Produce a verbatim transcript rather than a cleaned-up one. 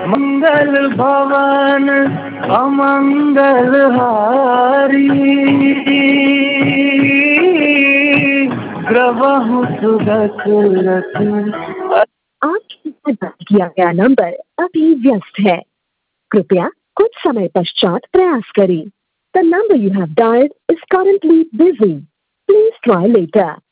मंगल भवन अमंगल हारी, ग्रवहु सुदशरथ। आपके द्वारा किया गया नंबर अभी व्यस्त है, कृपया कुछ समय पश्चात प्रयास करें। The number you have dialed is currently busy. Please try later.